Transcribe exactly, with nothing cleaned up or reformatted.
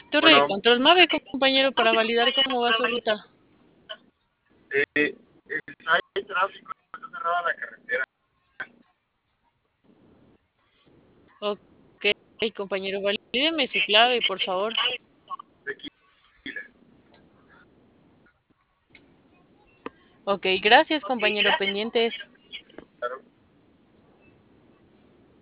Torre de Bueno, control, Mave, compañero, para validar cómo va su ruta. eh, hay tráfico, está cerrada la carretera. Ok, compañero, valídeme su clave, por favor. Ok, gracias, compañero, pendientes.